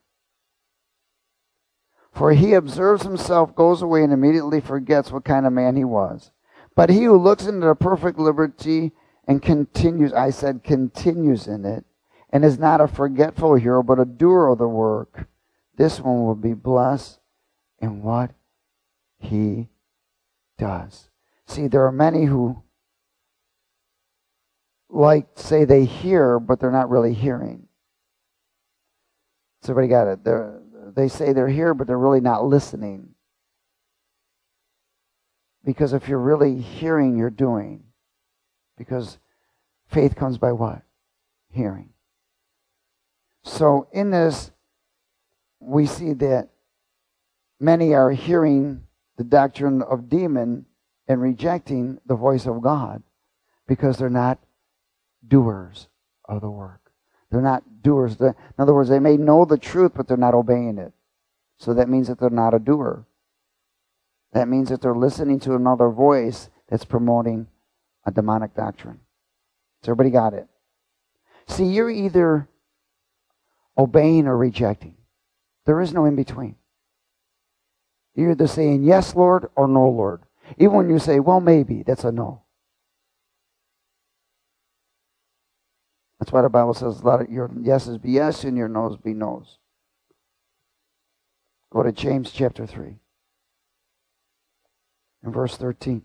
For he observes himself, goes away, and immediately forgets what kind of man he was. But he who looks into the perfect liberty and continues, I said continues in it, and is not a forgetful hearer, but a doer of the work, this one will be blessed in what he does. See, there are many who like say they hear, but they're not really hearing. So everybody got it. They're, they say they're here, but they're really not listening. Because if you're really hearing, you're doing. Because faith comes by what? Hearing. So in this, we see that many are hearing the doctrine of demon and rejecting the voice of God because they're not doers of the work. They're not doers. In other words, they may know the truth, but they're not obeying it. So that means that they're not a doer. That means that they're listening to another voice that's promoting a demonic doctrine. So everybody got it? See, you're either obeying or rejecting. There is no in between. You're either saying yes, Lord, or no, Lord. Even when you say, well, maybe, that's a no. That's why the Bible says a lot of your yeses be yes and your noes be noes. Go to James chapter three. In verse thirteen.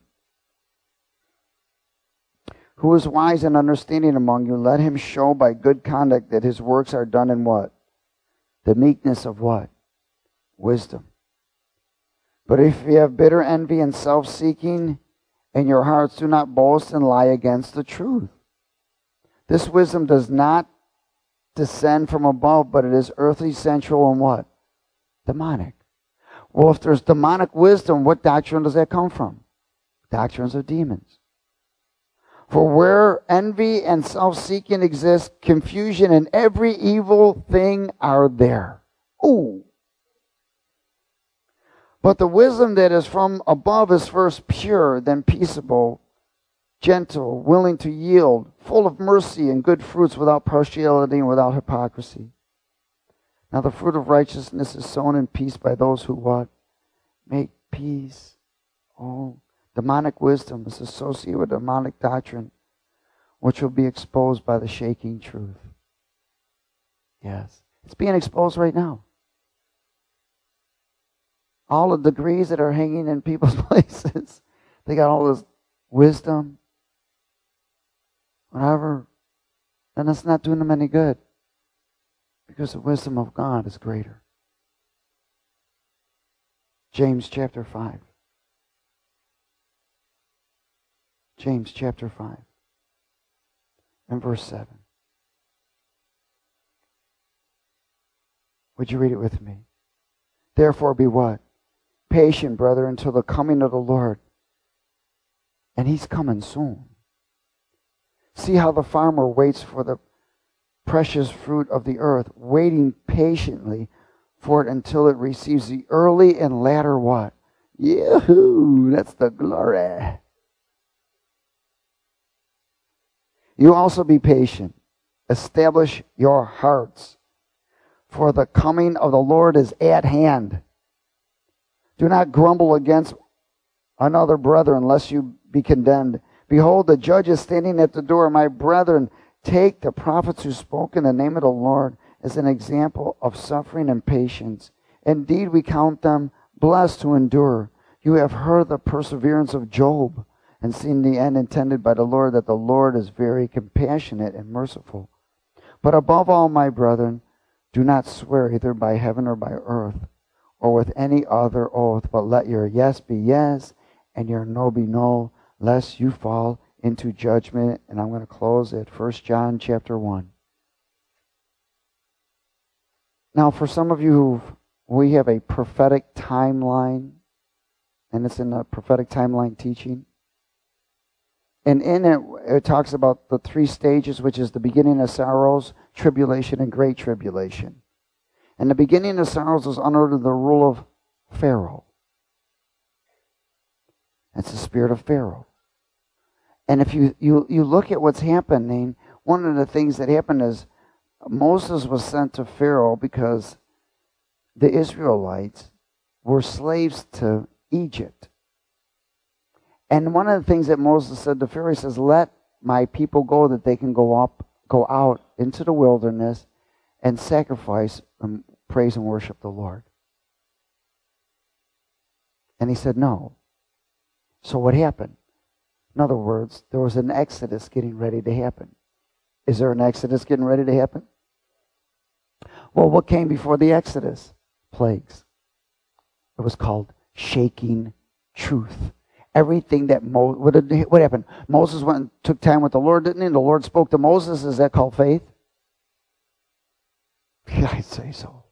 Who is wise and understanding among you, let him show by good conduct that his works are done in what? The meekness of what? Wisdom. But if you have bitter envy and self-seeking, and your hearts do not boast and lie against the truth. This wisdom does not descend from above, but it is earthly, sensual, and what? Demonic. Well, if there's demonic wisdom, what doctrine does that come from? Doctrines of demons. For where envy and self-seeking exist, confusion and every evil thing are there. Ooh. But the wisdom that is from above is first pure, then peaceable, gentle, willing to yield, full of mercy and good fruits, without partiality and without hypocrisy. Now the fruit of righteousness is sown in peace by those who what? Make peace. Oh, demonic wisdom is associated with demonic doctrine, which will be exposed by the shaking truth. Yes. It's being exposed right now. All the degrees that are hanging in people's places, they got all this wisdom, whatever, and it's not doing them any good. Because the wisdom of God is greater. James chapter five. James chapter five. And verse seven. Would you read it with me? Therefore be what? Patient, brother, until the coming of the Lord. And He's coming soon. See how the farmer waits for the precious fruit of the earth, waiting patiently for it until it receives the early and latter what? Yahoo! That's the glory. You also be patient. Establish your hearts, for the coming of the Lord is at hand. Do not grumble against another brother, unless you be condemned. Behold, the judge is standing at the door. My brethren, take the prophets who spoke in the name of the Lord as an example of suffering and patience. Indeed, we count them blessed who endure. You have heard the perseverance of Job and seen the end intended by the Lord, that the Lord is very compassionate and merciful. But above all, my brethren, do not swear either by heaven or by earth or with any other oath, but let your yes be yes and your no be no, lest you fall into judgment. And I'm going to close at First John chapter one. Now, for some of you, we have a prophetic timeline, and it's in the prophetic timeline teaching. And in it, it talks about the three stages, which is the beginning of sorrows, tribulation, and great tribulation. And the beginning of sorrows was under the rule of Pharaoh. That's the spirit of Pharaoh. And if you, you, you look at what's happening, one of the things that happened is Moses was sent to Pharaoh because the Israelites were slaves to Egypt. And one of the things that Moses said to Pharaoh, he says, let my people go that they can go up, go out into the wilderness and sacrifice and praise and worship the Lord? And he said, no. So what happened? In other words, there was an exodus getting ready to happen. Is there an exodus getting ready to happen? Well, what came before the exodus? Plagues. It was called shaking truth. Everything that Mo- what, did, what happened? Moses went and took time with the Lord, didn't he? And the Lord spoke to Moses. Is that called faith? Yeah, I'd say so.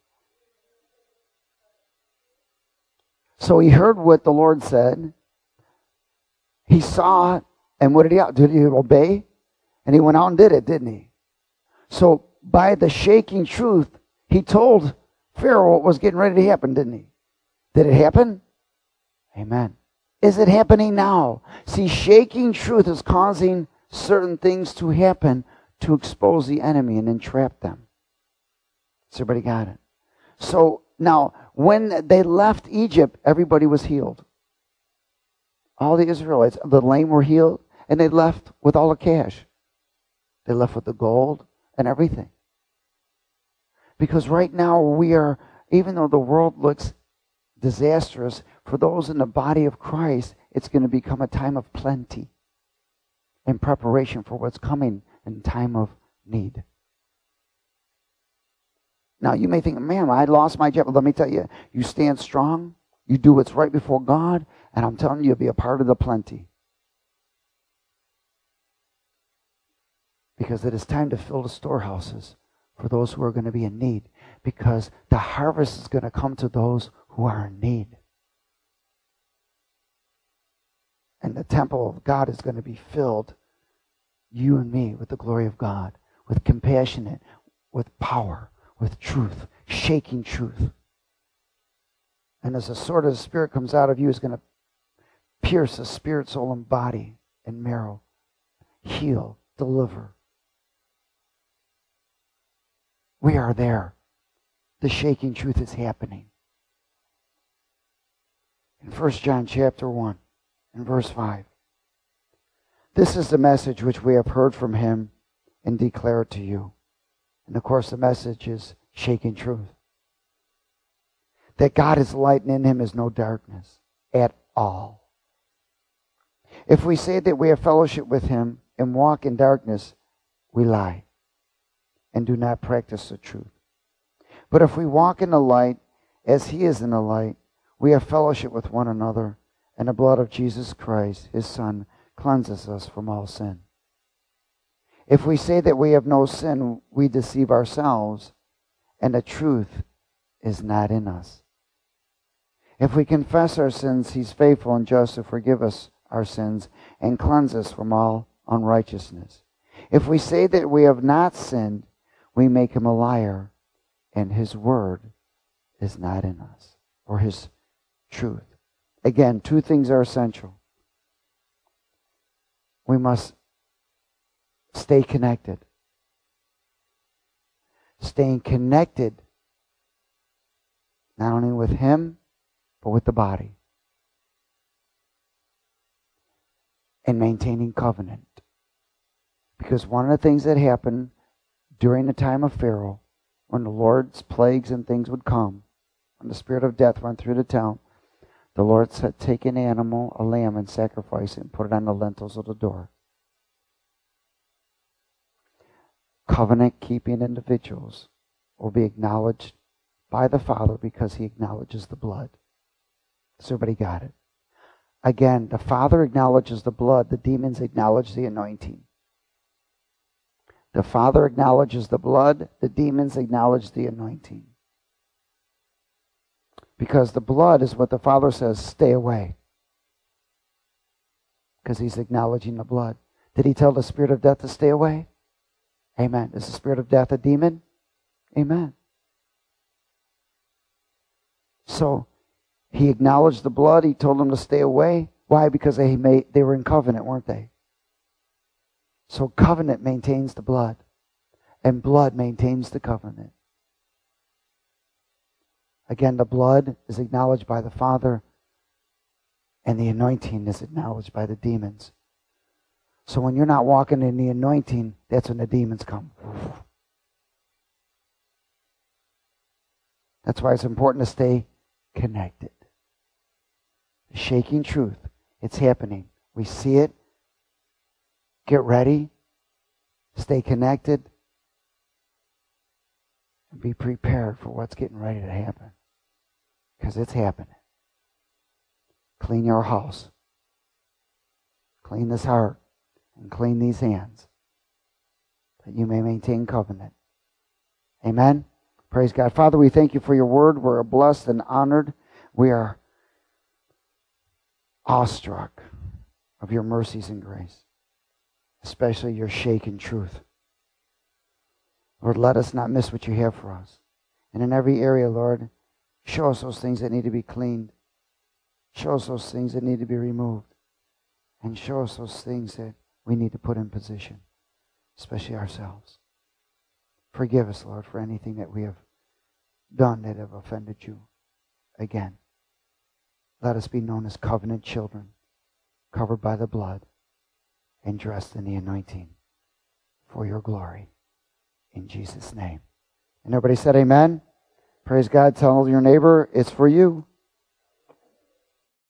So he heard what the Lord said. He saw, and what did he did he obey? And he went out and did it, didn't he? So by the shaking truth, he told Pharaoh what was getting ready to happen, didn't he? Did it happen? Amen. Is it happening now? See, shaking truth is causing certain things to happen to expose the enemy and entrap them. So everybody got it? So now, when they left Egypt, everybody was healed. All the Israelites, the lame were healed, and they left with all the cash. They left with the gold and everything. Because right now we are, even though the world looks disastrous, for those in the body of Christ, it's going to become a time of plenty in preparation for what's coming in time of need. Now, you may think, man, I lost my job. But let me tell you, you stand strong, you do what's right before God, and I'm telling you, you'll be a part of the plenty. Because it is time to fill the storehouses for those who are going to be in need. Because the harvest is going to come to those who are in need. And the temple of God is going to be filled, you and me, with the glory of God, with compassion, with power, with truth, shaking truth. And as the sword of the Spirit comes out of you, it's going to pierce the spirit, soul, and body and marrow, heal, deliver. We are there. The shaking truth is happening. In First John chapter one, in verse five. This is the message which we have heard from him and declare to you. And of course the message is shaking truth. That God is light and in him is no darkness at all. If we say that we have fellowship with him and walk in darkness, we lie and do not practice the truth. But if we walk in the light as he is in the light, we have fellowship with one another, and the blood of Jesus Christ, his Son, cleanses us from all sin. If we say that we have no sin, we deceive ourselves, and the truth is not in us. If we confess our sins, he's faithful and just to forgive us our sins and cleanse us from all unrighteousness. If we say that we have not sinned, we make him a liar, and his word is not in us, or his truth. Again, two things are essential. We must stay connected. Staying connected not only with him, but with the body. And maintaining covenant. Because one of the things that happened during the time of Pharaoh, when the Lord's plagues and things would come, when the spirit of death went through the town, the Lord said, take an animal, a lamb, and sacrifice it and put it on the lintels of the door. Covenant-keeping individuals will be acknowledged by the Father because he acknowledges the blood. So everybody got it? Again, the Father acknowledges the blood. The demons acknowledge the anointing. The Father acknowledges the blood. The demons acknowledge the anointing. Because the blood is what the Father says, stay away. Because he's acknowledging the blood. Did he tell the spirit of death to stay away? Amen. Is the spirit of death a demon? Amen. So, he acknowledged the blood. He told them to stay away. Why? Because they made, they were in covenant, weren't they? So covenant maintains the blood. And blood maintains the covenant. Again, the blood is acknowledged by the Father, and the anointing is acknowledged by the demons. So when you're not walking in the anointing, that's when the demons come. That's why it's important to stay connected. The shaking truth, it's happening. We see it. Get ready. Stay connected. And be prepared for what's getting ready to happen. Because it's happening. Clean your house. Clean this heart. And clean these hands. That you may maintain covenant. Amen. Praise God. Father, we thank you for your word. We're blessed and honored. We are awestruck of your mercies and grace. Especially your shaken truth. Lord, let us not miss what you have for us. And in every area, Lord, show us those things that need to be cleaned. Show us those things that need to be removed. And show us those things that we need to put in position, especially ourselves. Forgive us, Lord, for anything that we have done that have offended you. Again, let us be known as covenant children, covered by the blood and dressed in the anointing for your glory. In Jesus' name. And everybody said amen. Praise God. Tell your neighbor it's for you.